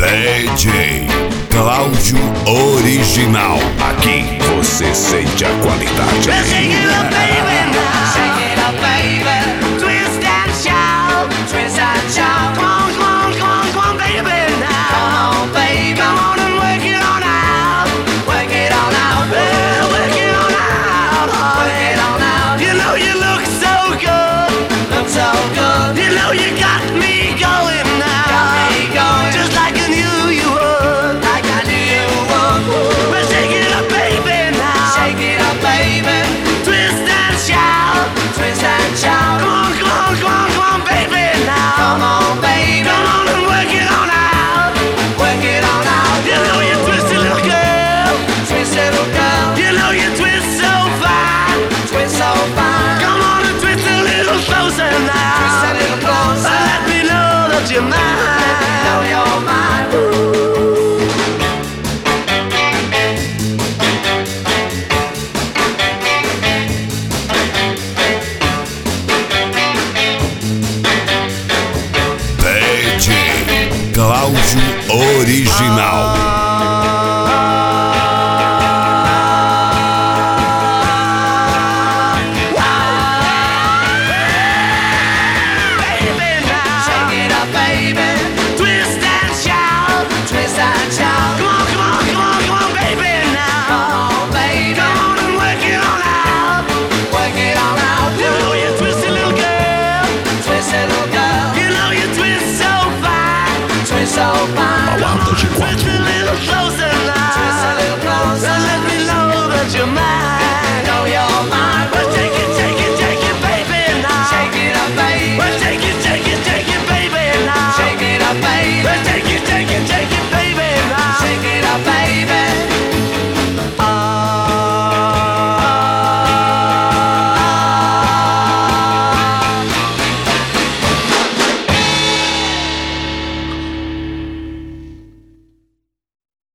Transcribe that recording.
DJ Cláudio Original. Aqui você sente a qualidade. Shake it up, baby, now. Shake it up, baby. Twist and shout, twist and shout. Come on, come on, come on, come on, baby, now. Come on, baby. Come on and work it on out. Work it on out, well, work it on out. Work it on out. You know you look so good. Look so good. You know you got me going now. Got me going. Just like I knew you would. Like I knew you would. Well, shake it up, baby, now. Shake it up, baby. Twist and shout. Twist and shout. Come on, come on, come on, come on, baby, now. Come on, baby. Come on and work it on out. Work it on out. You know you twist it, little girl. Twist it, little girl. You know you twist so fine. Twist so fine. Come on and twist a little closer now. Twist a little closer. Let me know that you're mine. Let me know you're mine. DJ Cláudio Original. Baby, now. Shake it up, baby. Twist and shout. Twist and shout. Come on, come on, come on, come on, baby, now. Come on, baby. Come on and work it on out. Work it on out. You know you twist it, little girl. Twist it, little girl. You know you twist so fine. Twist so fine. Balada de Twist a little closer now. Twist a little closer. Let me know that you're mine.